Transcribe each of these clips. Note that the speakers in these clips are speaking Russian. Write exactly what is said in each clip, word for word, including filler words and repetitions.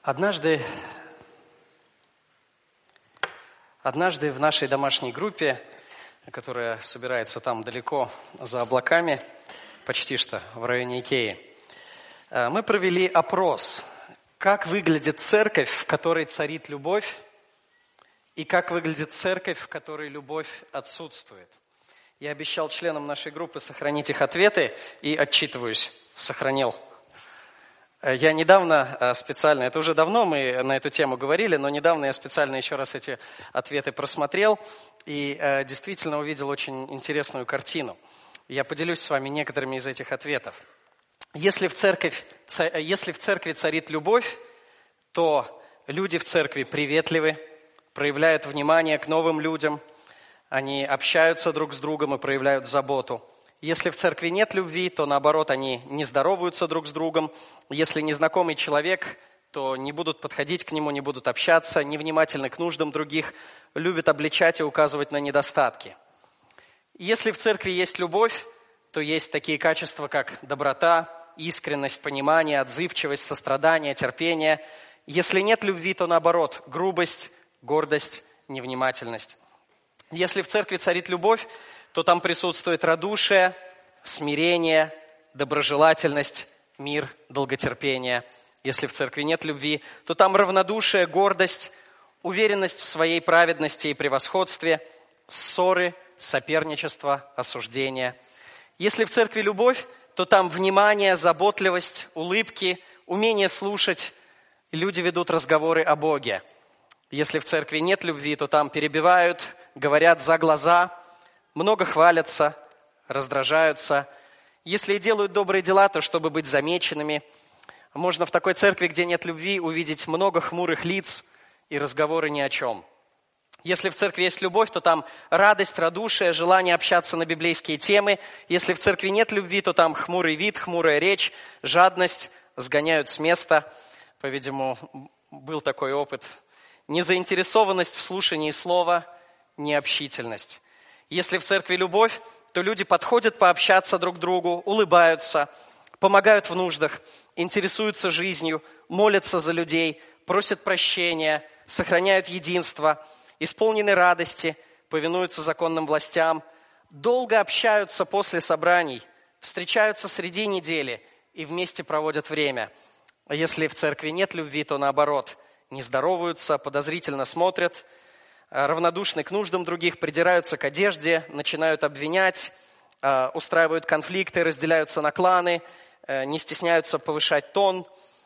Однажды, однажды в нашей домашней группе, которая собирается там далеко за облаками, почти что в районе Икеи, мы провели опрос, как выглядит церковь, в которой царит любовь, и как выглядит церковь, в которой любовь отсутствует. Я обещал членам нашей группы сохранить их ответы и отчитываюсь, сохранил. Я недавно специально, это уже давно мы на эту тему говорили, но недавно я специально еще раз эти ответы просмотрел и действительно увидел очень интересную картину. Я поделюсь с вами некоторыми из этих ответов. Если в церкви, если в церкви царит любовь, то люди в церкви приветливы, проявляют внимание к новым людям, они общаются друг с другом и проявляют заботу. Если в церкви нет любви, то наоборот, они не здороваются друг с другом. Если незнакомый человек, то не будут подходить к нему, не будут общаться, невнимательны к нуждам других, любят обличать и указывать на недостатки. Если в церкви есть любовь, то есть такие качества, как доброта, искренность, понимание, отзывчивость, сострадание, терпение. Если нет любви, то наоборот, грубость, гордость, невнимательность. Если в церкви царит любовь, то там присутствует радушие, смирение, доброжелательность, мир, долготерпение. Если в церкви нет любви, то там равнодушие, гордость, уверенность в своей праведности и превосходстве, ссоры, соперничество, осуждение. Если в церкви любовь, то там внимание, заботливость, улыбки, умение слушать. Люди ведут разговоры о Боге. Если в церкви нет любви, то там перебивают, говорят за глаза, много хвалятся, раздражаются. Если и делают добрые дела, то чтобы быть замеченными. Можно в такой церкви, где нет любви, увидеть много хмурых лиц и разговоры ни о чем. Если в церкви есть любовь, то там радость, радушие, желание общаться на библейские темы. Если в церкви нет любви, то там хмурый вид, хмурая речь, жадность, сгоняют с места. По-видимому, был такой опыт. Незаинтересованность в слушании слова, необщительность. Если в церкви любовь, то люди подходят пообщаться друг к другу, улыбаются, помогают в нуждах, интересуются жизнью, молятся за людей, просят прощения, сохраняют единство, исполнены радости, повинуются законным властям, долго общаются после собраний, встречаются среди недели и вместе проводят время. А если в церкви нет любви, то наоборот, не здороваются, подозрительно смотрят, равнодушны к нуждам других, придираются к одежде, начинают обвинять, устраивают конфликты, разделяются на кланы, не стесняются повышать тон,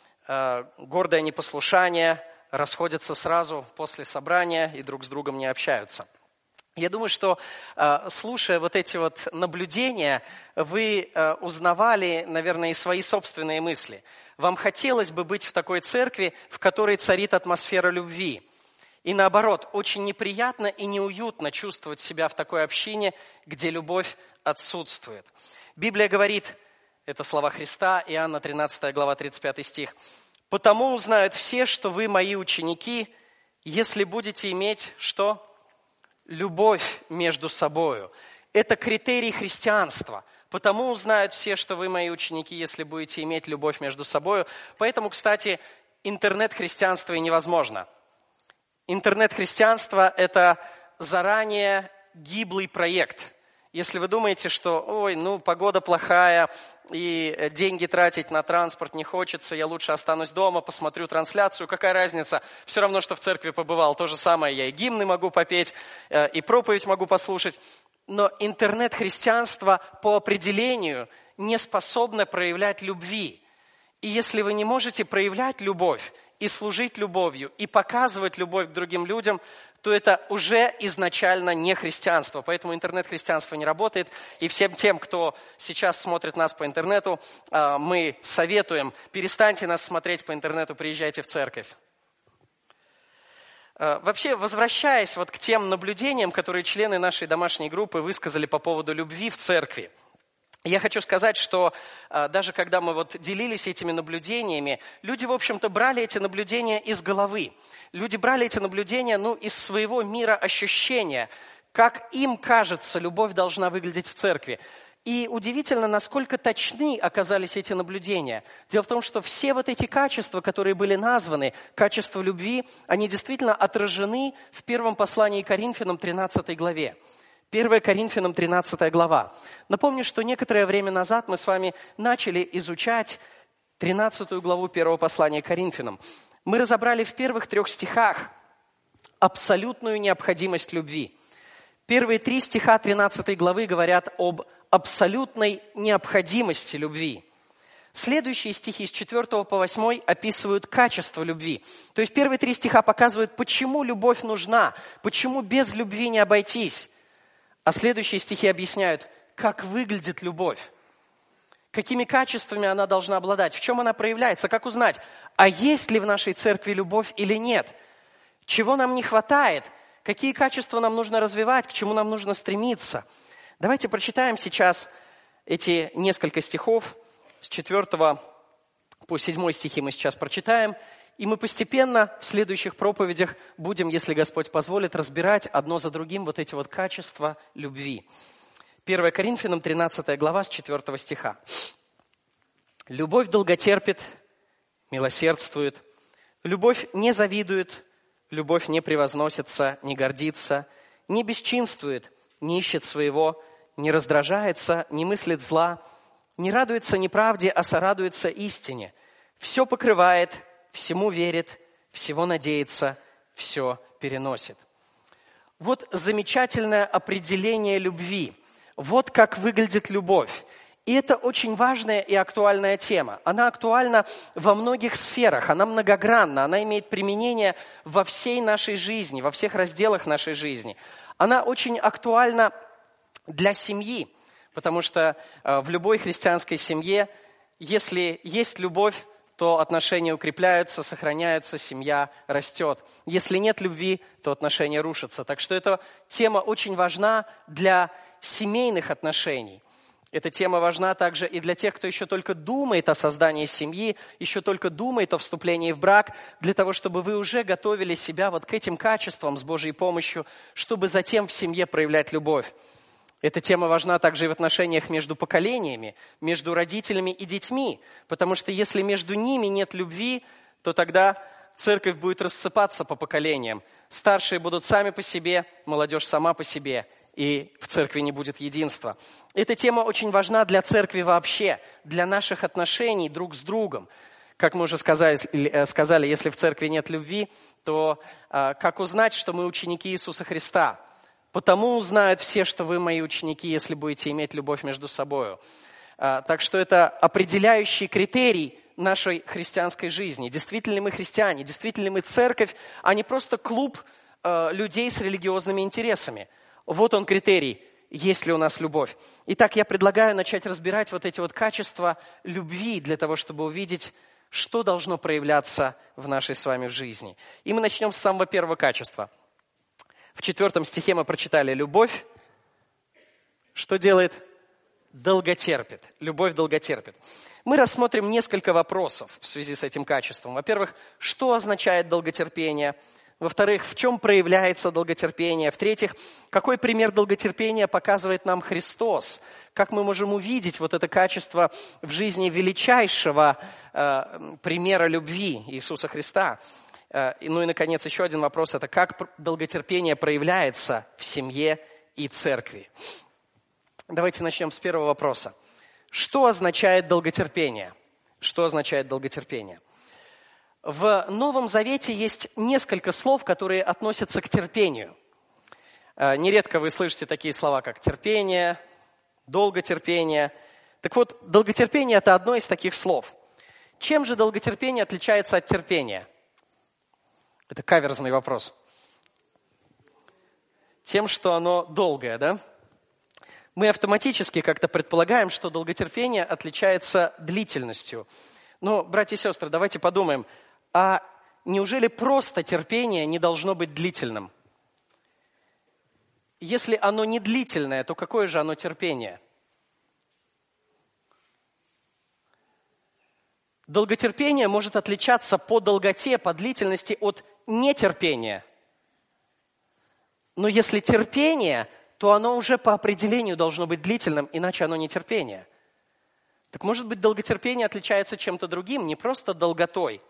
гордое непослушание, расходятся сразу после собрания и друг с другом не общаются. Я думаю, что, слушая вот эти вот наблюдения, вы узнавали, наверное, и свои собственные мысли. Вам хотелось бы быть в такой церкви, в которой царит атмосфера любви. И наоборот, очень неприятно и неуютно чувствовать себя в такой общине, где любовь отсутствует. Библия говорит, это слова Христа, Иоанна тринадцатая глава, тридцать пятый стих. «Потому узнают все, что вы мои ученики, если будете иметь что? Любовь между собою». Это критерий христианства. «Потому узнают все, что вы мои ученики, если будете иметь любовь между собою». Поэтому, кстати, интернет-христианство и невозможно. Интернет-христианство – это заранее гиблый проект. Если вы думаете, что, ой, ну, погода плохая, и деньги тратить на транспорт не хочется, я лучше останусь дома, посмотрю трансляцию, какая разница? Все равно, что в церкви побывал. То же самое, я и гимны могу попеть, и проповедь могу послушать. Но интернет-христианство по определению не способно проявлять любви. И если вы не можете проявлять любовь, и служить любовью, и показывать любовь к другим людям, то это уже изначально не христианство. Поэтому интернет-христианство не работает. И всем тем, кто сейчас смотрит нас по интернету, мы советуем, перестаньте нас смотреть по интернету, приезжайте в церковь. Вообще, возвращаясь вот к тем наблюдениям, которые члены нашей домашней группы высказали по поводу любви в церкви, я хочу сказать, что а, даже когда мы вот делились этими наблюдениями, люди, в общем-то, брали эти наблюдения из головы. Люди брали эти наблюдения, ну, из своего мира ощущения, как им кажется, любовь должна выглядеть в церкви. И удивительно, насколько точны оказались эти наблюдения. Дело в том, что все вот эти качества, которые были названы, качества любви, они действительно отражены в первом послании Коринфянам, тринадцатой главе. первое Коринфянам, тринадцатая глава. Напомню, что некоторое время назад мы с вами начали изучать тринадцатую главу первого послания Коринфянам. Мы разобрали в первых трех стихах абсолютную необходимость любви. Первые три стиха тринадцатой главы говорят об абсолютной необходимости любви. Следующие стихи с четвёртого по восьмой описывают качество любви. То есть первые три стиха показывают, почему любовь нужна, почему без любви не обойтись. А следующие стихи объясняют, как выглядит любовь, какими качествами она должна обладать, в чем она проявляется, как узнать, а есть ли в нашей церкви любовь или нет, чего нам не хватает, какие качества нам нужно развивать, к чему нам нужно стремиться. Давайте прочитаем сейчас эти несколько стихов. С четвёртого по седьмой стихи мы сейчас прочитаем. И мы постепенно в следующих проповедях будем, если Господь позволит, разбирать одно за другим вот эти вот качества любви. первое Коринфянам, тринадцатая глава, с четвёртого стиха. «Любовь долготерпит, милосердствует, любовь не завидует, любовь не превозносится, не гордится, не бесчинствует, не ищет своего, не раздражается, не мыслит зла, не радуется неправде, а сорадуется истине. Все покрывает, всему верит, всего надеется, все переносит». Вот замечательное определение любви. Вот как выглядит любовь. И это очень важная и актуальная тема. Она актуальна во многих сферах, она многогранна, она имеет применение во всей нашей жизни, во всех разделах нашей жизни. Она очень актуальна для семьи, потому что в любой христианской семье, если есть любовь, то отношения укрепляются, сохраняются, семья растет. Если нет любви, то отношения рушатся. Так что эта тема очень важна для семейных отношений. Эта тема важна также и для тех, кто еще только думает о создании семьи, еще только думает о вступлении в брак, для того, чтобы вы уже готовили себя вот к этим качествам с Божьей помощью, чтобы затем в семье проявлять любовь. Эта тема важна также и в отношениях между поколениями, между родителями и детьми, потому что если между ними нет любви, то тогда церковь будет рассыпаться по поколениям. Старшие будут сами по себе, молодежь сама по себе, и в церкви не будет единства. Эта тема очень важна для церкви вообще, для наших отношений друг с другом. Как мы уже сказали, сказали, если в церкви нет любви, то как узнать, что мы ученики Иисуса Христа? Потому узнают все, что вы мои ученики, если будете иметь любовь между собой. Так что это определяющий критерий нашей христианской жизни. Действительно ли мы христиане, действительно ли мы церковь, а не просто клуб людей с религиозными интересами. Вот он критерий, есть ли у нас любовь. Итак, я предлагаю начать разбирать вот эти вот качества любви для того, чтобы увидеть, что должно проявляться в нашей с вами жизни. И мы начнем с самого первого качества. В четвертом стихе мы прочитали «любовь». Что делает? Долготерпит. Любовь долготерпит. Мы рассмотрим несколько вопросов в связи с этим качеством. Во-первых, что означает долготерпение? Во-вторых, в чем проявляется долготерпение? В-третьих, какой пример долготерпения показывает нам Христос? Как мы можем увидеть вот это качество в жизни величайшего э, примера любви Иисуса Христа? Э, ну и, наконец, еще один вопрос. Это как долготерпение проявляется в семье и церкви? Давайте начнем с первого вопроса. Что означает долготерпение? Что означает долготерпение? В Новом Завете есть несколько слов, которые относятся к терпению. Нередко вы слышите такие слова, как терпение, долготерпение. Так вот, долготерпение – это одно из таких слов. Чем же долготерпение отличается от терпения? Это каверзный вопрос. Тем, что оно долгое, да? Мы автоматически как-то предполагаем, что долготерпение отличается длительностью. Но, братья и сестры, давайте подумаем, а неужели просто терпение не должно быть длительным? Если оно не длительное, то какое же оно терпение? Долготерпение может отличаться по долготе, по длительности от нетерпения. Но если терпение, то оно уже по определению должно быть длительным, иначе оно не терпение. Так может быть, долготерпение отличается чем-то другим, не просто долготой.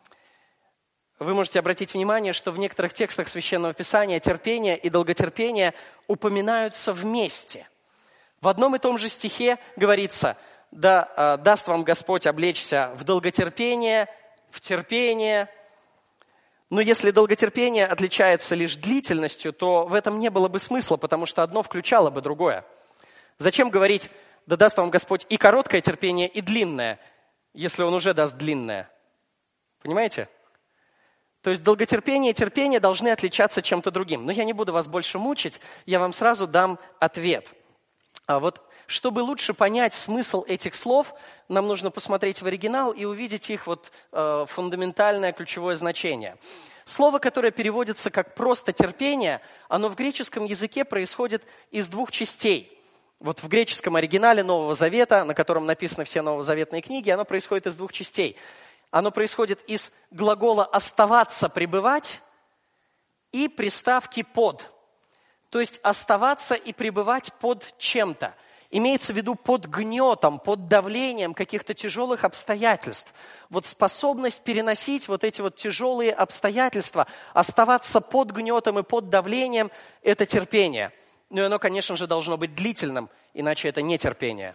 Вы можете обратить внимание, что в некоторых текстах Священного Писания терпение и долготерпение упоминаются вместе. В одном и том же стихе говорится: «Да э, даст вам Господь облечься в долготерпение, в терпение». Но если долготерпение отличается лишь длительностью, то в этом не было бы смысла, потому что одно включало бы другое. Зачем говорить: «Да даст вам Господь и короткое терпение, и длинное», если Он уже даст длинное? Понимаете? То есть долготерпение и терпение должны отличаться чем-то другим. Но я не буду вас больше мучить, я вам сразу дам ответ. А вот чтобы лучше понять смысл этих слов, нам нужно посмотреть в оригинал и увидеть их вот, э, фундаментальное ключевое значение. Слово, которое переводится как «просто терпение», оно в греческом языке происходит из двух частей. Вот в греческом оригинале Нового Завета, на котором написаны все новозаветные книги, оно происходит из двух частей. Оно происходит из глагола «оставаться», «пребывать» и приставки «под». То есть оставаться и пребывать под чем-то. Имеется в виду под гнетом, под давлением каких-то тяжелых обстоятельств. Вот способность переносить вот эти вот тяжелые обстоятельства, оставаться под гнетом и под давлением – это терпение. Но оно, конечно же, должно быть длительным, иначе это не терпение.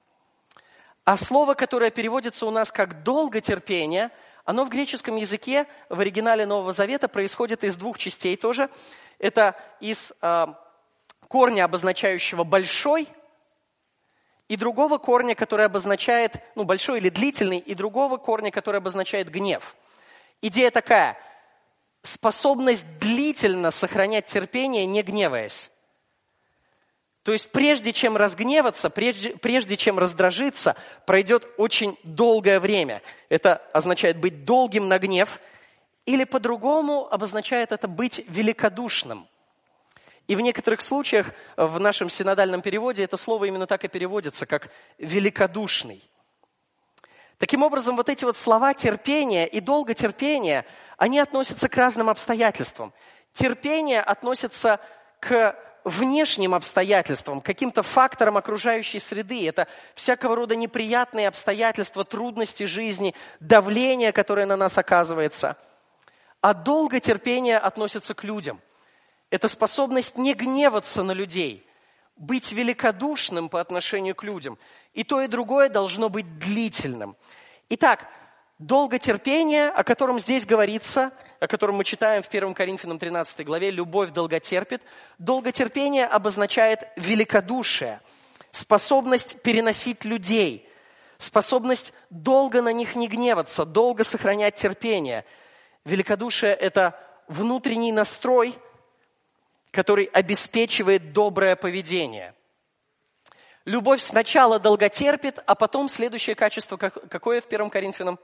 А слово, которое переводится у нас как «долготерпение», оно в греческом языке, в оригинале Нового Завета, происходит из двух частей тоже. Это из э, корня, обозначающего «большой», и другого корня, который обозначает, ну, большой или длительный, и другого корня, который обозначает гнев. Идея такая: способность длительно сохранять терпение, не гневаясь. То есть прежде чем разгневаться, прежде, прежде чем раздражиться, пройдет очень долгое время. Это означает быть долгим на гнев, или по-другому обозначает это быть великодушным. И в некоторых случаях в нашем синодальном переводе это слово именно так и переводится, как «великодушный». Таким образом, вот эти вот слова терпение и долготерпение, они относятся к разным обстоятельствам. Терпение относится к внешним обстоятельствам, к каким-то факторам окружающей среды. Это всякого рода неприятные обстоятельства, трудности жизни, давление, которое на нас оказывается. А долготерпение относится к людям. Это способность не гневаться на людей, быть великодушным по отношению к людям. И то, и другое должно быть длительным. Итак, долготерпение, о котором здесь говорится, о котором мы читаем в первом Коринфянам тринадцатой главе, «любовь долготерпит». Долготерпение обозначает великодушие, способность переносить людей, способность долго на них не гневаться, долго сохранять терпение. Великодушие – это внутренний настрой, который обеспечивает доброе поведение. Любовь сначала долготерпит, а потом следующее качество, какое в первом Коринфянам?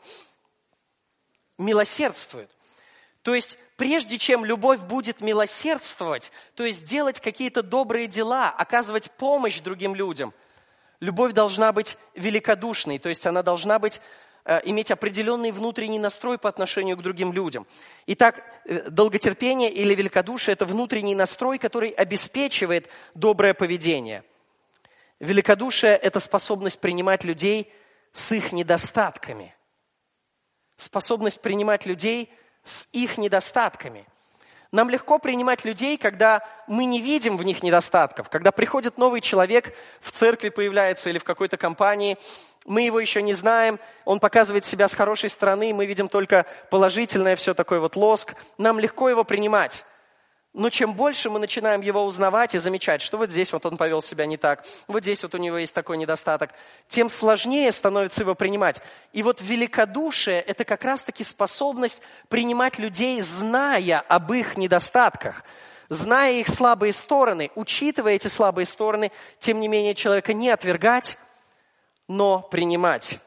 Милосердствует. То есть, прежде чем любовь будет милосердствовать, то есть делать какие-то добрые дела, оказывать помощь другим людям, любовь должна быть великодушной, то есть она должна быть, э, иметь определенный внутренний настрой по отношению к другим людям. Итак, долготерпение или великодушие – это внутренний настрой, который обеспечивает доброе поведение. Великодушие – это способность принимать людей с их недостатками. Способность принимать людей с их недостатками. Нам легко принимать людей, когда мы не видим в них недостатков. Когда приходит новый человек, в церкви появляется или в какой-то компании, мы его еще не знаем, он показывает себя с хорошей стороны, мы видим только положительное, все такой вот лоск. Нам легко его принимать. Но чем больше мы начинаем его узнавать и замечать, что вот здесь вот он повел себя не так, вот здесь вот у него есть такой недостаток, тем сложнее становится его принимать. И вот великодушие – это как раз-таки способность принимать людей, зная об их недостатках, зная их слабые стороны, учитывая эти слабые стороны, тем не менее человека не отвергать, но принимать.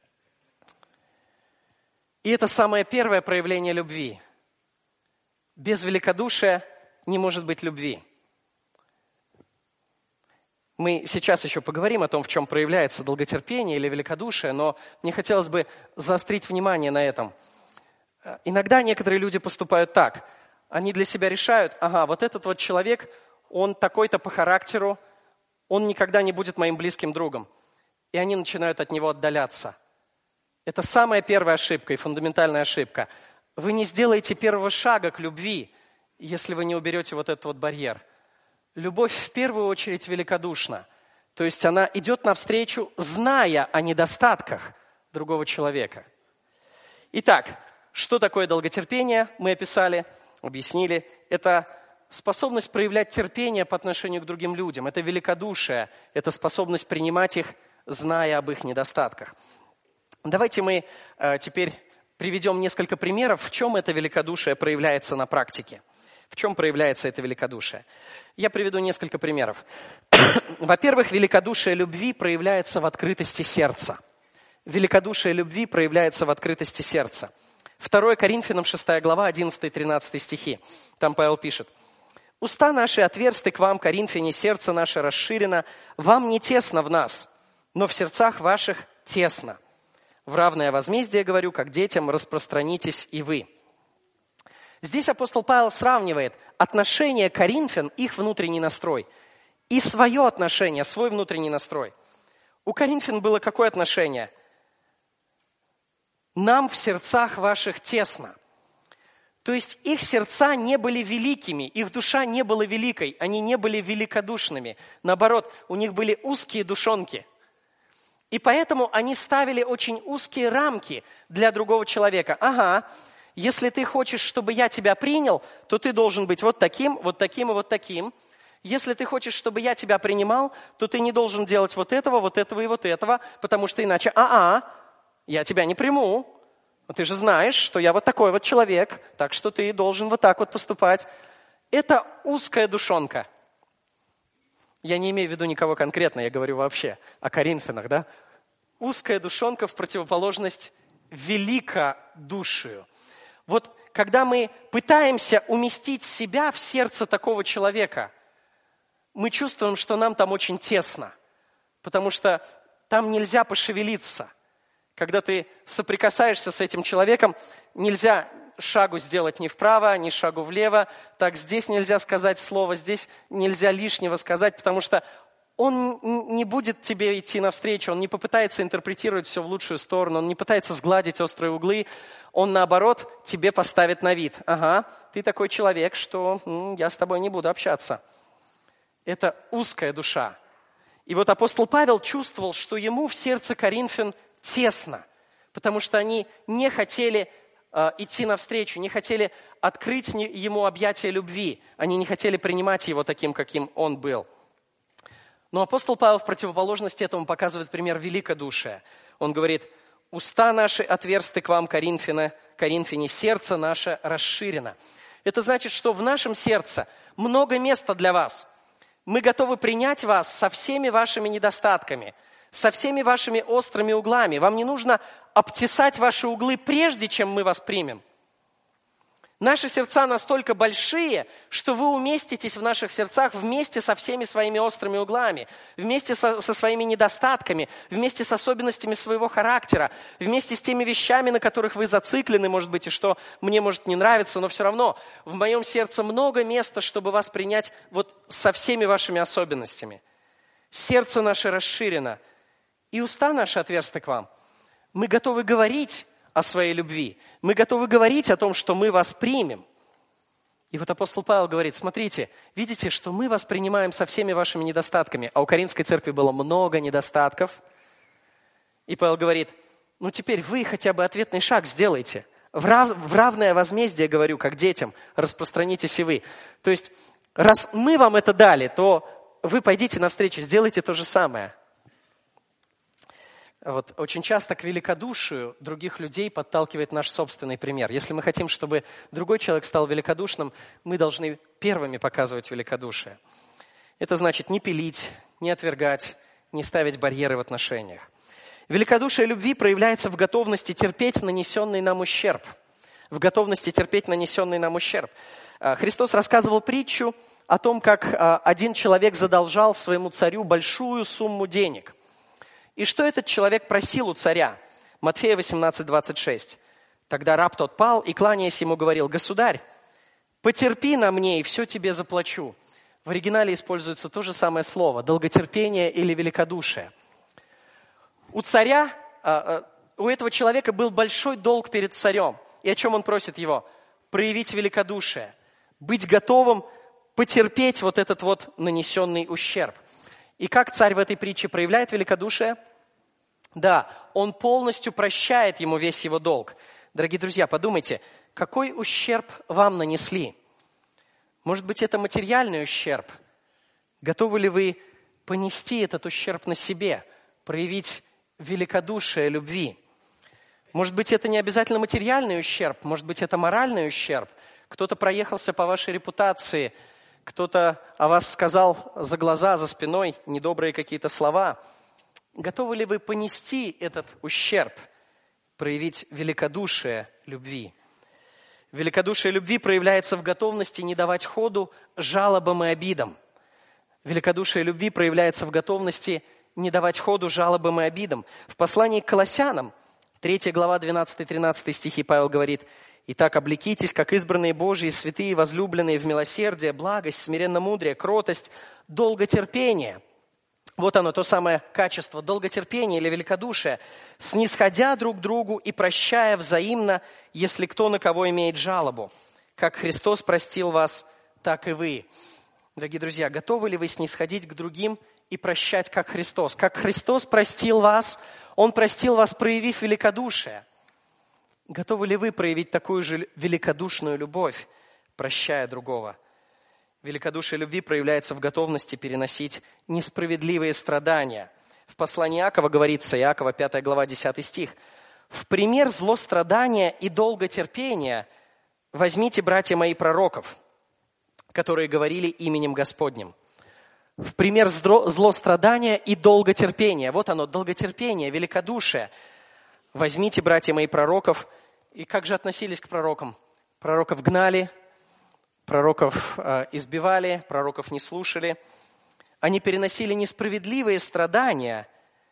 И это самое первое проявление любви. Без великодушия не может быть любви. Мы сейчас еще поговорим о том, в чем проявляется долготерпение или великодушие, но мне хотелось бы заострить внимание на этом. Иногда некоторые люди поступают так. Они для себя решают: ага, вот этот вот человек, он такой-то по характеру, он никогда не будет моим близким другом. И они начинают от него отдаляться. Это самая первая ошибка и фундаментальная ошибка. Вы не сделаете первого шага к любви, если вы не уберете вот этот вот барьер. Любовь в первую очередь великодушна. То есть она идет навстречу, зная о недостатках другого человека. Итак, что такое долготерпение? Мы описали, объяснили. Это способность проявлять терпение по отношению к другим людям. Это великодушие, это способность принимать их, зная об их недостатках. Давайте мы э, теперь приведем несколько примеров, в чем это великодушие проявляется на практике. В чем проявляется это великодушие? Я приведу несколько примеров. Во-первых, великодушие любви проявляется в открытости сердца. Великодушие любви проявляется в открытости сердца. второе Коринфянам шестая глава, одиннадцатый-тринадцатый стихи. Там Павел пишет. «Уста наши отверсты к вам, коринфяне, сердце наше расширено. Вам не тесно в нас, но в сердцах ваших тесно. В равное возмездие, говорю, как детям, распространитесь и вы». Здесь апостол Павел сравнивает отношение коринфян, их внутренний настрой, и свое отношение, свой внутренний настрой. У коринфян было какое отношение? «Нам в сердцах ваших тесно». То есть их сердца не были великими, их душа не была великой, они не были великодушными. Наоборот, у них были узкие душонки. И поэтому они ставили очень узкие рамки для другого человека. Ага, если ты хочешь, чтобы я тебя принял, то ты должен быть вот таким, вот таким и вот таким. Если ты хочешь, чтобы я тебя принимал, то ты не должен делать вот этого, вот этого и вот этого, потому что иначе, а-а, я тебя не приму. Ты же знаешь, что я вот такой вот человек, так что ты должен вот так вот поступать. Это узкая душонка. Я не имею в виду никого конкретно, я говорю вообще о коринфянах, да? Узкая душонка в противоположность великодушию. Вот когда мы пытаемся уместить себя в сердце такого человека, мы чувствуем, что нам там очень тесно, потому что там нельзя пошевелиться. Когда ты соприкасаешься с этим человеком, нельзя шагу сделать ни вправо, ни шагу влево. Так здесь нельзя сказать слово, здесь нельзя лишнего сказать, потому что он не будет тебе идти навстречу, он не попытается интерпретировать все в лучшую сторону, он не пытается сгладить острые углы, он наоборот тебе поставит на вид. Ага, ты такой человек, что м, я с тобой не буду общаться. Это узкая душа. И вот апостол Павел чувствовал, что ему в сердце коринфян тесно, потому что они не хотели э, идти навстречу, не хотели открыть ему объятия любви, они не хотели принимать его таким, каким он был. Но апостол Павел в противоположность этому показывает пример великодушия. Он говорит, уста наши отверсты к вам, коринфяне, коринфяне, сердце наше расширено. Это значит, что в нашем сердце много места для вас. Мы готовы принять вас со всеми вашими недостатками, со всеми вашими острыми углами. Вам не нужно обтесать ваши углы, прежде чем мы вас примем. Наши сердца настолько большие, что вы уместитесь в наших сердцах вместе со всеми своими острыми углами, вместе со, со своими недостатками, вместе с особенностями своего характера, вместе с теми вещами, на которых вы зациклены, может быть, и что мне может не нравиться, но все равно в моем сердце много места, чтобы вас принять вот со всеми вашими особенностями. Сердце наше расширено. И уста наши отверсты к вам. Мы готовы говорить о своей любви. Мы готовы говорить о том, что мы вас примем. И вот апостол Павел говорит, смотрите, видите, что мы вас принимаем со всеми вашими недостатками. А у Коринфской церкви было много недостатков. И Павел говорит, ну теперь вы хотя бы ответный шаг сделайте. В, рав, в равное возмездие, говорю, как детям, распространитесь и вы. То есть, раз мы вам это дали, то вы пойдите навстречу, сделайте то же самое. Вот, очень часто к великодушию других людей подталкивает наш собственный пример. Если мы хотим, чтобы другой человек стал великодушным, мы должны первыми показывать великодушие. Это значит не пилить, не отвергать, не ставить барьеры в отношениях. Великодушие любви проявляется в готовности терпеть нанесенный нам ущерб. В готовности терпеть нанесенный нам ущерб. Христос рассказывал притчу о том, как один человек задолжал своему царю большую сумму денег. И что этот человек просил у царя? Матфея восемнадцать, двадцать шесть. Тогда раб тот пал и, кланяясь ему, говорил, «Государь, потерпи на мне, и все тебе заплачу». В оригинале используется то же самое слово – долготерпение или великодушие. У царя, у этого человека был большой долг перед царем. И о чем он просит его? Проявить великодушие, быть готовым потерпеть вот этот вот нанесенный ущерб. И как царь в этой притче проявляет великодушие? Да, он полностью прощает ему весь его долг. Дорогие друзья, подумайте, какой ущерб вам нанесли? Может быть, это материальный ущерб? Готовы ли вы понести этот ущерб на себе, проявить великодушие любви? Может быть, это не обязательно материальный ущерб, может быть, это моральный ущерб. Кто-то проехался по вашей репутации, кто-то о вас сказал за глаза, за спиной недобрые какие-то слова. Готовы ли вы понести этот ущерб, проявить великодушие любви? Великодушие любви проявляется в готовности не давать ходу жалобам и обидам. Великодушие любви проявляется в готовности не давать ходу жалобам и обидам. В послании к Колоссянам, третья глава, двенадцатый-тринадцатый стихи, Павел говорит: «Итак, облекитесь, как избранные Божьи, святые, возлюбленные, в милосердие, благость, смиренномудрие, кротость, долготерпение». Вот оно, то самое качество, долготерпение или великодушие, снисходя друг к другу и прощая взаимно, если кто на кого имеет жалобу. Как Христос простил вас, так и вы. Дорогие друзья, готовы ли вы снисходить к другим и прощать, как Христос? Как Христос простил вас, Он простил вас, проявив великодушие. Готовы ли вы проявить такую же великодушную любовь, прощая другого? Великодушие любви проявляется в готовности переносить несправедливые страдания. В послании Иакова говорится, Иакова, пятая глава, десятый стих: «В пример злострадания и долготерпения возьмите, братья мои, пророков, которые говорили именем Господним». В пример злострадания и долготерпения. Вот оно, долготерпение, великодушие. Возьмите, братья мои, пророков. И как же относились к пророкам? Пророков гнали, пророков э, избивали, пророков не слушали. Они переносили несправедливые страдания,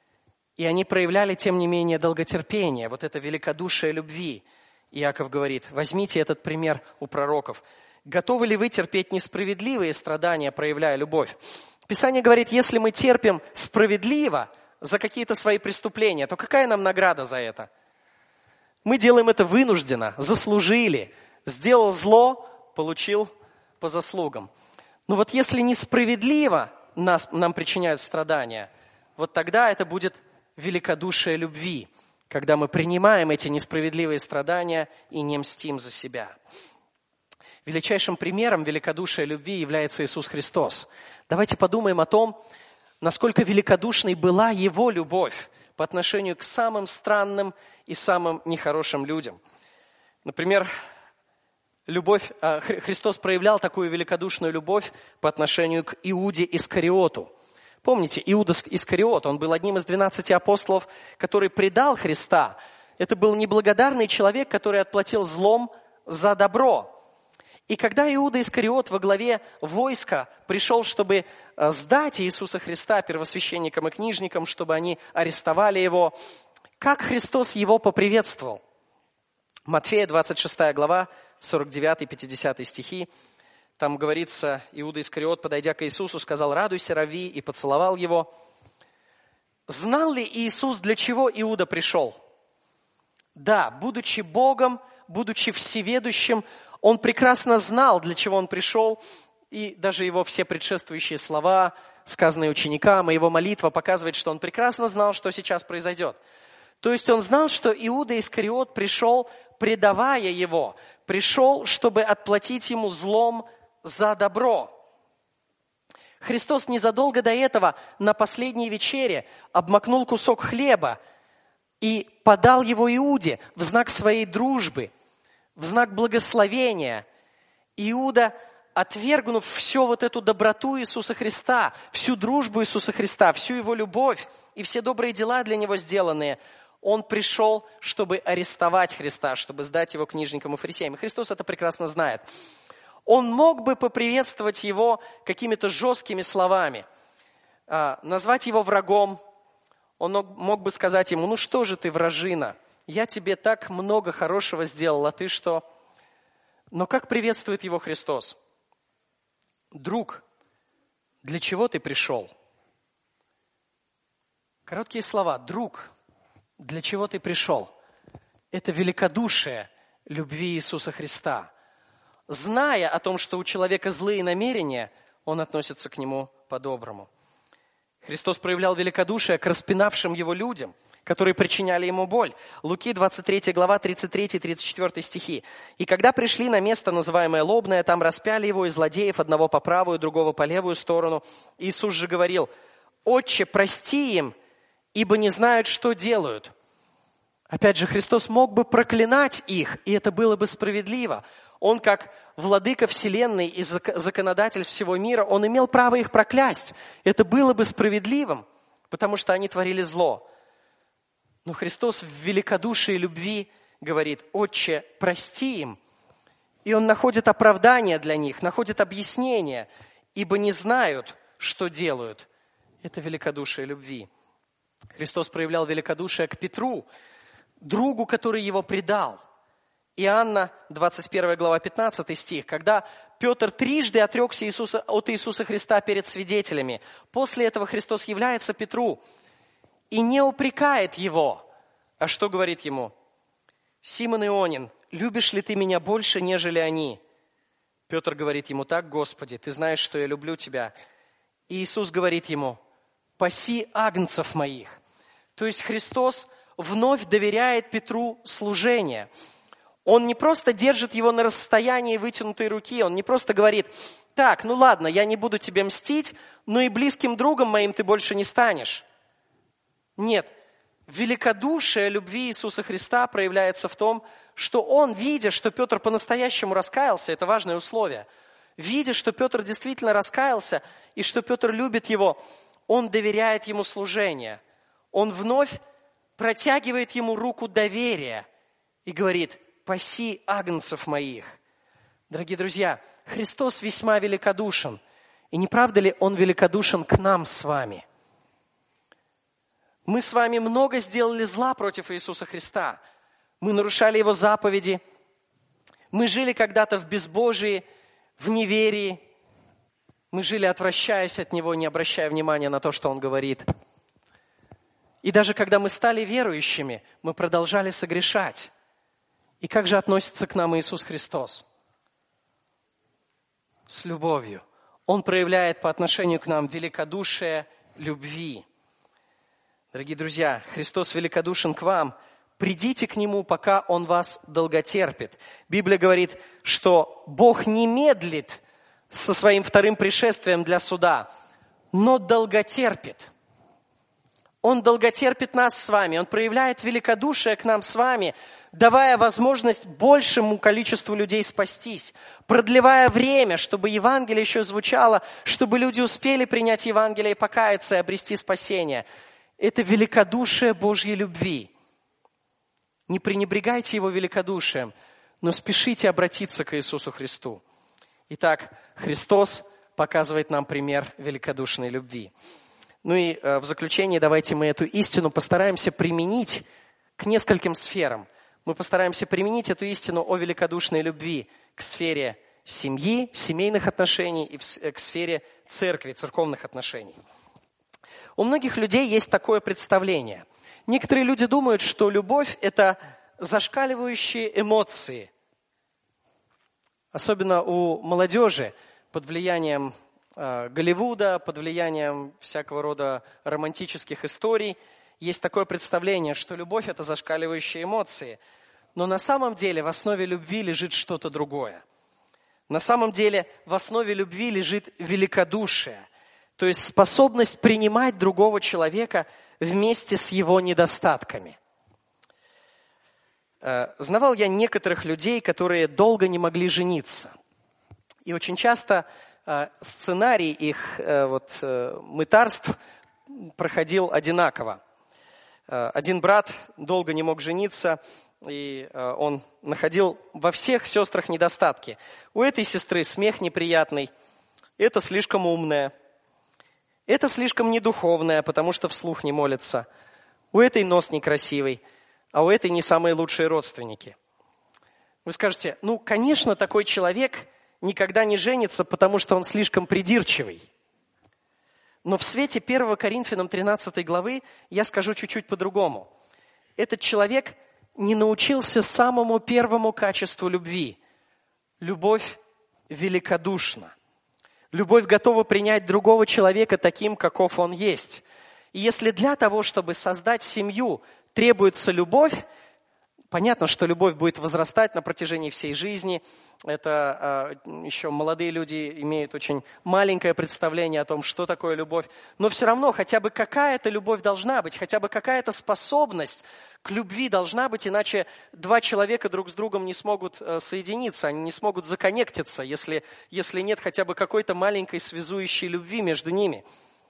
и они проявляли, тем не менее, долготерпение. Вот это великодушие любви. Иаков говорит: возьмите этот пример у пророков. Готовы ли вы терпеть несправедливые страдания, проявляя любовь? Писание говорит, если мы терпим справедливо за какие-то свои преступления, то какая нам награда за это? Мы делаем это вынужденно, заслужили. Сделал зло, получил по заслугам. Но вот если несправедливо нас, нам причиняют страдания, вот тогда это будет великодушие любви, когда мы принимаем эти несправедливые страдания и не мстим за себя. Величайшим примером великодушия любви является Иисус Христос. Давайте подумаем о том, насколько великодушной была Его любовь по отношению к самым странным и самым нехорошим людям. Например, любовь, Христос проявлял такую великодушную любовь по отношению к Иуде Искариоту. Помните, Иуда Искариот, он был одним из двенадцати апостолов, который предал Христа. Это был неблагодарный человек, который отплатил злом за добро. И когда Иуда Искариот во главе войска пришел, чтобы сдать Иисуса Христа первосвященникам и книжникам, чтобы они арестовали его, как Христос его поприветствовал? Матфея, двадцать шестая глава, сорок девятый пятидесятый стихи. Там говорится, Иуда Искариот, подойдя к Иисусу, сказал: «Радуйся, Рави», и поцеловал его. Знал ли Иисус, для чего Иуда пришел? Да, будучи Богом, будучи всеведущим, он прекрасно знал, для чего он пришел, и даже его все предшествующие слова, сказанные ученикам, и его молитва показывает, что он прекрасно знал, что сейчас произойдет. То есть он знал, что Иуда Искариот пришел, предавая его, пришел, чтобы отплатить ему злом за добро. Христос незадолго до этого на последней вечере обмакнул кусок хлеба и подал его Иуде в знак своей дружбы, в знак благословения. Иуда, отвергнув всю вот эту доброту Иисуса Христа, всю дружбу Иисуса Христа, всю Его любовь и все добрые дела для Него сделанные, он пришел, чтобы арестовать Христа, чтобы сдать Его книжникам и фарисеям. И Христос это прекрасно знает. Он мог бы поприветствовать Его какими-то жесткими словами, назвать Его врагом. Он мог бы сказать Ему: «Ну что же ты, вражина? Я тебе так много хорошего сделал, а ты что?» Но как приветствует его Христос? Друг, для чего ты пришел? Короткие слова. Друг, для чего ты пришел? Это великодушие любви Иисуса Христа. Зная о том, что у человека злые намерения, он относится к нему по-доброму. Христос проявлял великодушие к распинавшим его людям, которые причиняли ему боль. Луки двадцать третья глава, тридцать третий тридцать четвёртый стихи. «И когда пришли на место, называемое Лобное, там распяли его и злодеев, одного по правую, другого по левую сторону. Иисус же говорил: Отче, прости им, ибо не знают, что делают». Опять же, Христос мог бы проклинать их, и это было бы справедливо. Он, как владыка вселенной и законодатель всего мира, он имел право их проклясть. Это было бы справедливым, потому что они творили зло. Но Христос в великодушии любви говорит: «Отче, прости им». И Он находит оправдание для них, находит объяснение, ибо не знают, что делают. Это великодушие любви. Христос проявлял великодушие к Петру, другу, который его предал. Иоанна, двадцать первая глава, пятнадцатый стих. Когда Петр трижды отрекся Иисуса, от Иисуса Христа перед свидетелями, после этого Христос является Петру и не упрекает его. А что говорит ему? «Симон Ионин, любишь ли ты меня больше, нежели они?» Петр говорит ему: «Так, Господи, ты знаешь, что я люблю тебя». И Иисус говорит ему: «Паси агнцев моих». То есть Христос вновь доверяет Петру служение. Он не просто держит его на расстоянии вытянутой руки, он не просто говорит: «Так, ну ладно, я не буду тебе мстить, но и близким другом моим ты больше не станешь». Нет, великодушие любви Иисуса Христа проявляется в том, что Он, видя, что Петр по-настоящему раскаялся, это важное условие, видя, что Петр действительно раскаялся и что Петр любит его, Он доверяет ему служение. Он вновь протягивает ему руку доверия и говорит: «Паси агнцев моих». Дорогие друзья, Христос весьма великодушен. И не правда ли Он великодушен к нам с вами? Мы с вами много сделали зла против Иисуса Христа. Мы нарушали Его заповеди. Мы жили когда-то в безбожии, в неверии. Мы жили, отвращаясь от Него, не обращая внимания на то, что Он говорит. И даже когда мы стали верующими, мы продолжали согрешать. И как же относится к нам Иисус Христос? С любовью. Он проявляет по отношению к нам великодушие любви. Дорогие друзья, Христос великодушен к вам. Придите к Нему, пока Он вас долготерпит. Библия говорит, что Бог не медлит со Своим вторым пришествием для суда, но долготерпит. Он долготерпит нас с вами. Он проявляет великодушие к нам с вами, давая возможность большему количеству людей спастись, продлевая время, чтобы Евангелие еще звучало, чтобы люди успели принять Евангелие и покаяться, и обрести спасение. Это великодушие Божьей любви. Не пренебрегайте Его великодушием, но спешите обратиться к Иисусу Христу. Итак, Христос показывает нам пример великодушной любви. Ну и в заключение давайте мы эту истину постараемся применить к нескольким сферам. Мы постараемся применить эту истину о великодушной любви к сфере семьи, семейных отношений и к сфере церкви, церковных отношений. У многих людей есть такое представление. Некоторые люди думают, что любовь – это зашкаливающие эмоции. Особенно у молодежи под влиянием э, Голливуда, под влиянием всякого рода романтических историй. Есть такое представление, что любовь – это зашкаливающие эмоции. Но на самом деле в основе любви лежит что-то другое. На самом деле в основе любви лежит великодушие. То есть способность принимать другого человека вместе с его недостатками. Знавал я некоторых людей, которые долго не могли жениться. И очень часто сценарий их вот, мытарств проходил одинаково. Один брат долго не мог жениться, и он находил во всех сестрах недостатки. У этой сестры смех неприятный, это слишком умная. Это слишком недуховное, потому что вслух не молится. У этой нос некрасивый, а у этой не самые лучшие родственники. Вы скажете, ну, конечно, такой человек никогда не женится, потому что он слишком придирчивый. Но в свете первого Коринфянам тринадцатой главы я скажу чуть-чуть по-другому. Этот человек не научился самому первому качеству любви. Любовь великодушна. Любовь готова принять другого человека таким, каков он есть. И если для того, чтобы создать семью, требуется любовь, понятно, что любовь будет возрастать на протяжении всей жизни. Это э, еще молодые люди имеют очень маленькое представление о том, что такое любовь. Но все равно хотя бы какая-то любовь должна быть, хотя бы какая-то способность к любви должна быть, иначе два человека друг с другом не смогут э, соединиться, они не смогут законнектиться, если, если нет хотя бы какой-то маленькой связующей любви между ними.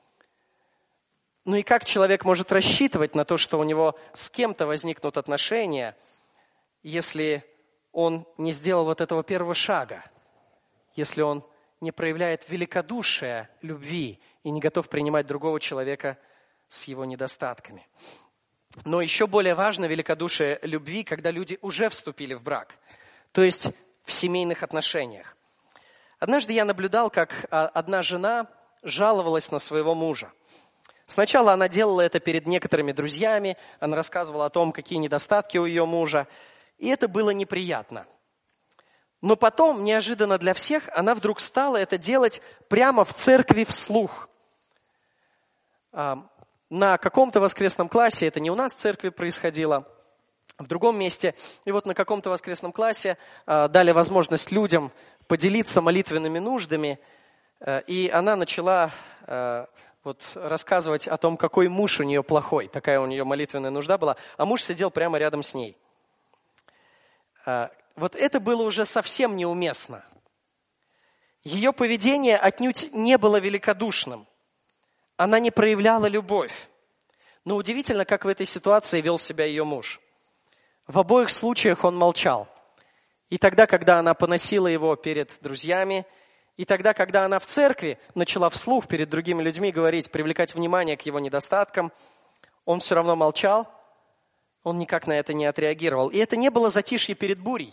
Ну и как человек может рассчитывать на то, что у него с кем-то возникнут отношения, если он не сделал вот этого первого шага, если он не проявляет великодушия любви и не готов принимать другого человека с его недостатками. Но еще более важно великодушие любви, когда люди уже вступили в брак, то есть в семейных отношениях. Однажды я наблюдал, как одна жена жаловалась на своего мужа. Сначала она делала это перед некоторыми друзьями, она рассказывала о том, какие недостатки у ее мужа, и это было неприятно. Но потом, неожиданно для всех, она вдруг стала это делать прямо в церкви вслух. На каком-то воскресном классе, это не у нас в церкви происходило, в другом месте, и вот на каком-то воскресном классе дали возможность людям поделиться молитвенными нуждами, и она начала... Вот рассказывать о том, какой муж у нее плохой. Такая у нее молитвенная нужда была. А муж сидел прямо рядом с ней. Вот это было уже совсем неуместно. Ее поведение отнюдь не было великодушным. Она не проявляла любовь. Но удивительно, как в этой ситуации вел себя ее муж. В обоих случаях он молчал. И тогда, когда она поносила его перед друзьями, и тогда, когда она в церкви начала вслух перед другими людьми говорить, привлекать внимание к его недостаткам, он все равно молчал, он никак на это не отреагировал. И это не было затишье перед бурей.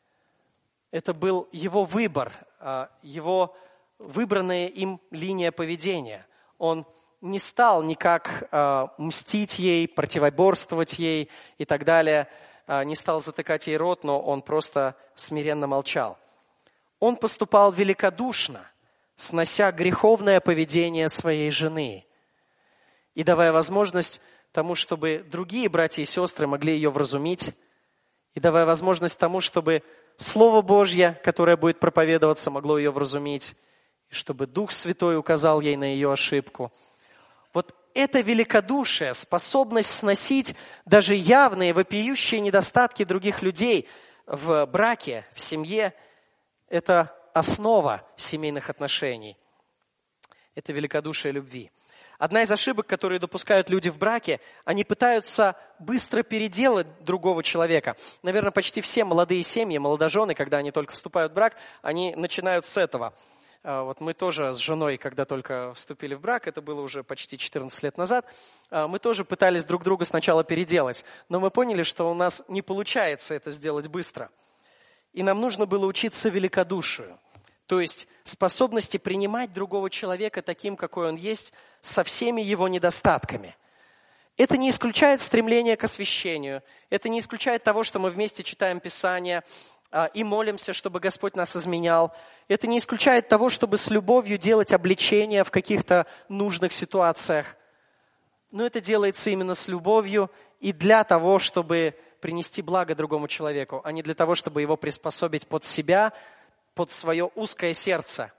Это был его выбор, его выбранная им линия поведения. Он не стал никак мстить ей, противоборствовать ей и так далее, не стал затыкать ей рот, но он просто смиренно молчал. Он поступал великодушно, снося греховное поведение своей жены и давая возможность тому, чтобы другие братья и сестры могли ее вразумить, и давая возможность тому, чтобы Слово Божье, которое будет проповедоваться, могло ее вразумить, и чтобы Дух Святой указал ей на ее ошибку. Вот это великодушие, способность сносить даже явные, вопиющие недостатки других людей в браке, в семье, это основа семейных отношений. Это великодушие любви. Одна из ошибок, которые допускают люди в браке, они пытаются быстро переделать другого человека. Наверное, почти все молодые семьи, молодожены, когда они только вступают в брак, они начинают с этого. Вот мы тоже с женой, когда только вступили в брак, это было уже почти четырнадцать лет назад, мы тоже пытались друг друга сначала переделать. Но мы поняли, что у нас не получается это сделать быстро. И нам нужно было учиться великодушию, то есть способности принимать другого человека таким, какой он есть, со всеми его недостатками. Это не исключает стремление к освящению, это не исключает того, что мы вместе читаем Писание а, и молимся, чтобы Господь нас изменял. Это не исключает того, чтобы с любовью делать обличения в каких-то нужных ситуациях. Но это делается именно с любовью и для того, чтобы принести благо другому человеку, а не для того, чтобы его приспособить под себя, под свое узкое сердце.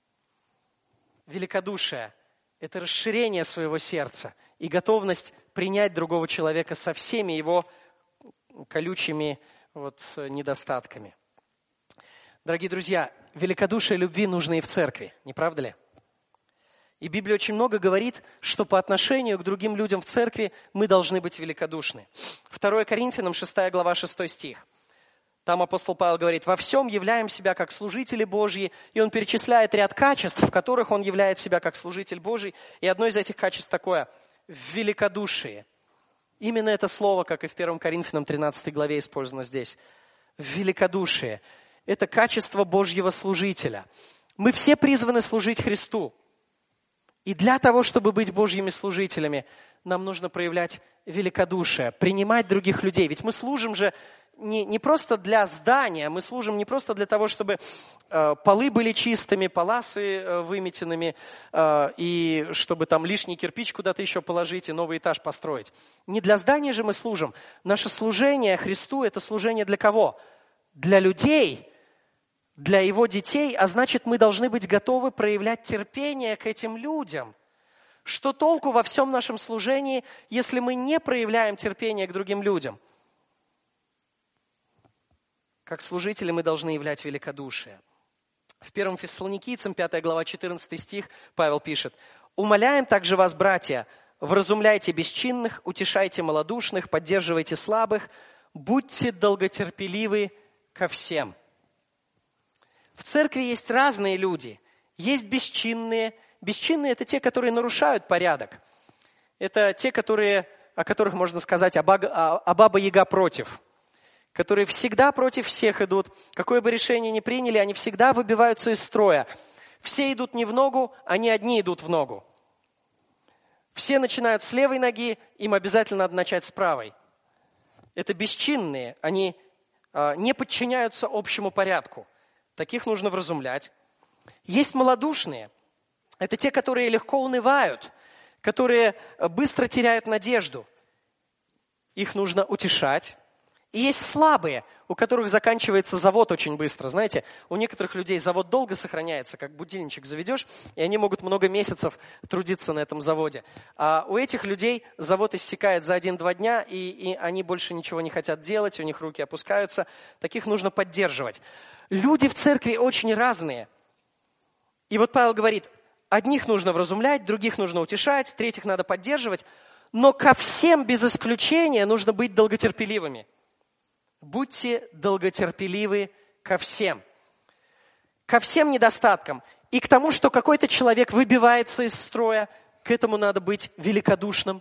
Великодушие – это расширение своего сердца и готовность принять другого человека со всеми его колючими вот, недостатками. Дорогие друзья, великодушие любви нужно и в церкви, не правда ли? И Библия очень много говорит, что по отношению к другим людям в церкви мы должны быть великодушны. второе Коринфянам, шестая глава, шестой стих. Там апостол Павел говорит: «Во всем являем себя как служители Божьи». И он перечисляет ряд качеств, в которых он являет себя как служитель Божий. И одно из этих качеств такое – великодушие. Именно это слово, как и в первое Коринфянам тринадцатой главе, использовано здесь. Великодушие – это качество Божьего служителя. Мы все призваны служить Христу. И для того, чтобы быть Божьими служителями, нам нужно проявлять великодушие, принимать других людей. Ведь мы служим же не, не просто для здания, мы служим не просто для того, чтобы э, полы были чистыми, паласы э, выметенными, э, и чтобы там лишний кирпич куда-то еще положить и новый этаж построить. Не для здания же мы служим. Наше служение Христу – это служение для кого? Для людей, для Его детей, а значит, мы должны быть готовы проявлять терпение к этим людям. Что толку во всем нашем служении, если мы не проявляем терпение к другим людям? Как служители мы должны являть великодушие. В первом Фессалоникийцам, пятая глава, четырнадцатый стих, Павел пишет: «Умоляем также вас, братья, вразумляйте бесчинных, утешайте малодушных, поддерживайте слабых, будьте долготерпеливы ко всем». В церкви есть разные люди. Есть бесчинные. Бесчинные – это те, которые нарушают порядок. Это те, которые, о которых можно сказать, а баба-яга против. Которые всегда против всех идут. Какое бы решение ни приняли, они всегда выбиваются из строя. Все идут не в ногу, они одни идут в ногу. Все начинают с левой ноги, им обязательно надо начать с правой. Это бесчинные, они а, не подчиняются общему порядку. Таких нужно вразумлять. Есть малодушные. Это те, которые легко унывают, которые быстро теряют надежду. Их нужно утешать. И есть слабые, у которых заканчивается завод очень быстро. Знаете, у некоторых людей завод долго сохраняется, как будильничек заведешь, и они могут много месяцев трудиться на этом заводе. А у этих людей завод иссякает за один-два дня, и, и они больше ничего не хотят делать, у них руки опускаются. Таких нужно поддерживать. Люди в церкви очень разные. И вот Павел говорит, одних нужно вразумлять, других нужно утешать, третьих надо поддерживать, но ко всем без исключения нужно быть долготерпеливыми. Будьте долготерпеливы ко всем. Ко всем недостаткам. И к тому, что какой-то человек выбивается из строя, к этому надо быть великодушным.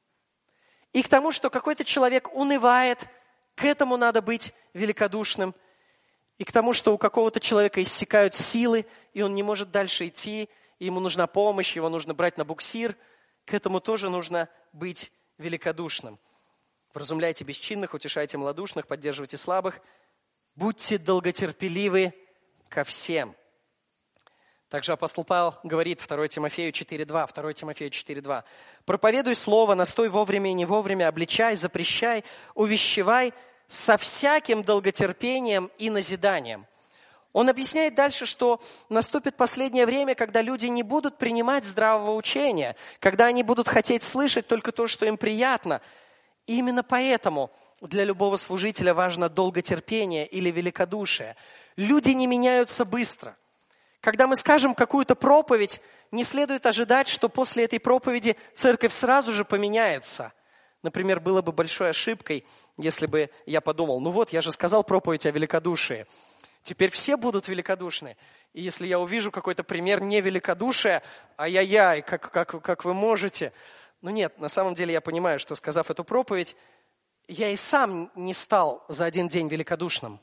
И к тому, что какой-то человек унывает, к этому надо быть великодушным. И к тому, что у какого-то человека иссякают силы, и он не может дальше идти, и ему нужна помощь, его нужно брать на буксир, к этому тоже нужно быть великодушным. Вразумляйте бесчинных, утешайте малодушных, поддерживайте слабых. Будьте долготерпеливы ко всем. Также апостол Павел говорит второе Тимофею четыре два, второе Тимофею четыре два. «Проповедуй слово, настой вовремя и не вовремя, обличай, запрещай, увещевай со всяким долготерпением и назиданием». Он объясняет дальше, что наступит последнее время, когда люди не будут принимать здравого учения, когда они будут хотеть слышать только то, что им приятно. И именно поэтому для любого служителя важно долготерпение или великодушие. Люди не меняются быстро. Когда мы скажем какую-то проповедь, не следует ожидать, что после этой проповеди церковь сразу же поменяется. Например, было бы большой ошибкой, если бы я подумал, ну вот, я же сказал проповедь о великодушии. Теперь все будут великодушны. И если я увижу какой-то пример невеликодушия, ай-яй-яй, как, как, как вы можете... Ну нет, на самом деле я понимаю, что, сказав эту проповедь, я и сам не стал за один день великодушным.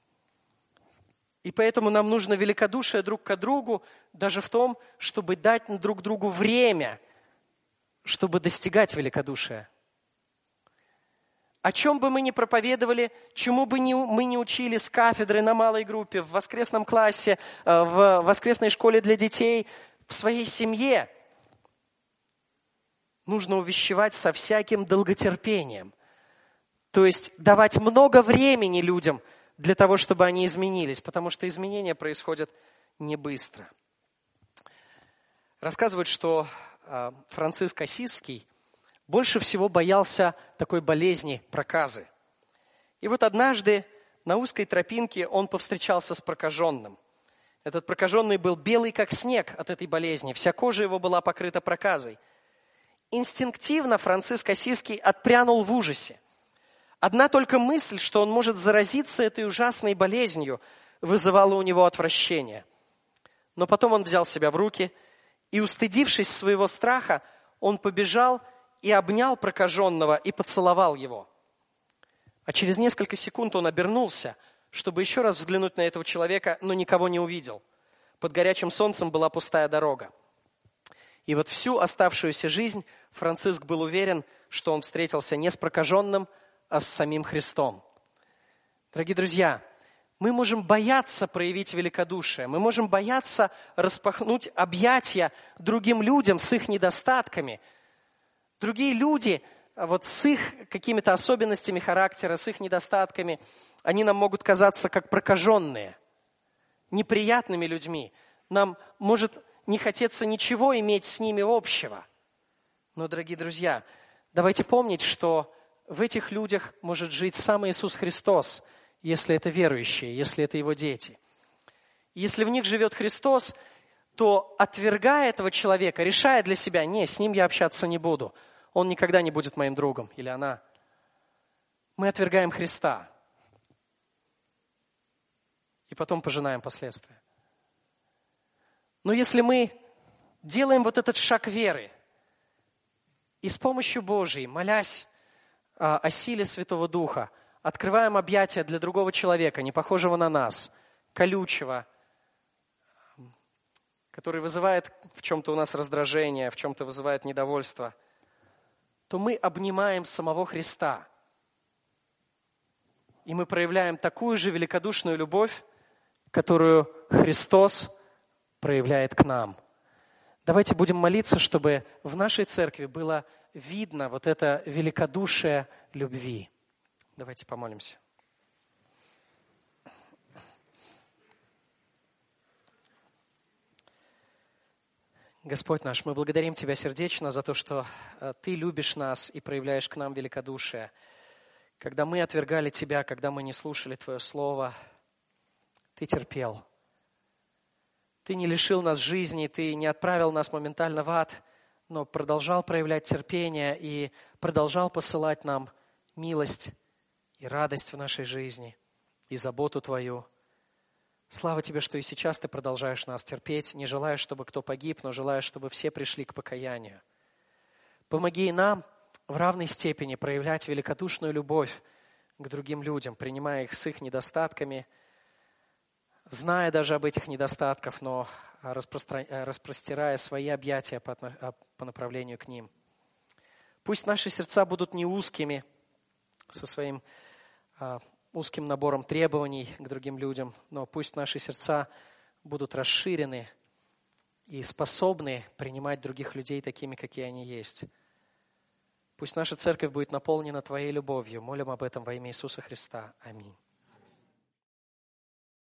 И поэтому нам нужно великодушие друг к другу, даже в том, чтобы дать друг другу время, чтобы достигать великодушия. О чем бы мы ни проповедовали, чему бы мы ни учили с кафедры на малой группе, в воскресном классе, в воскресной школе для детей, в своей семье, нужно увещевать со всяким долготерпением. То есть давать много времени людям для того, чтобы они изменились, потому что изменения происходят не быстро. Рассказывают, что Франциск Ассизский больше всего боялся такой болезни проказы. И вот однажды на узкой тропинке он повстречался с прокаженным. Этот прокаженный был белый, как снег от этой болезни. Вся кожа его была покрыта проказой. Инстинктивно Франциск Ассизский отпрянул в ужасе. Одна только мысль, что он может заразиться этой ужасной болезнью, вызывала у него отвращение. Но потом он взял себя в руки и, устыдившись своего страха, он побежал и обнял прокаженного и поцеловал его. А через несколько секунд он обернулся, чтобы еще раз взглянуть на этого человека, но никого не увидел. Под горячим солнцем была пустая дорога. И вот всю оставшуюся жизнь Франциск был уверен, что он встретился не с прокаженным, а с самим Христом. Дорогие друзья, мы можем бояться проявить великодушие, мы можем бояться распахнуть объятия другим людям с их недостатками. Другие люди, вот с их какими-то особенностями характера, с их недостатками, они нам могут казаться как прокаженные, неприятными людьми. Нам может не хотеться ничего иметь с ними общего. Но, дорогие друзья, давайте помнить, что в этих людях может жить сам Иисус Христос, если это верующие, если это Его дети. Если в них живет Христос, то, отвергая этого человека, решая для себя, не, с ним я общаться не буду, он никогда не будет моим другом, или она, мы отвергаем Христа. И потом пожинаем последствия. Но если мы делаем вот этот шаг веры, и с помощью Божией, молясь а, о силе Святого Духа, открываем объятия для другого человека, не похожего на нас, колючего, который вызывает в чем-то у нас раздражение, в чем-то вызывает недовольство, то мы обнимаем самого Христа. И мы проявляем такую же великодушную любовь, которую Христос проявляет к нам. Давайте будем молиться, чтобы в нашей церкви было видно вот это великодушие любви. Давайте помолимся. Господь наш, мы благодарим Тебя сердечно за то, что Ты любишь нас и проявляешь к нам великодушие. Когда мы отвергали Тебя, когда мы не слушали Твое Слово, Ты терпел. Ты не лишил нас жизни, Ты не отправил нас моментально в ад, но продолжал проявлять терпение и продолжал посылать нам милость и радость в нашей жизни, и заботу Твою. Слава Тебе, что и сейчас Ты продолжаешь нас терпеть, не желаешь, чтобы кто погиб, но желаешь, чтобы все пришли к покаянию. Помоги и нам в равной степени проявлять великодушную любовь к другим людям, принимая их с их недостатками, зная даже об этих недостатках, но распростра... распростирая свои объятия по, по направлению к ним. Пусть наши сердца будут не узкими, со своим а, узким набором требований к другим людям, но пусть наши сердца будут расширены и способны принимать других людей такими, какие они есть. Пусть наша церковь будет наполнена Твоей любовью. Молим об этом во имя Иисуса Христа. Аминь.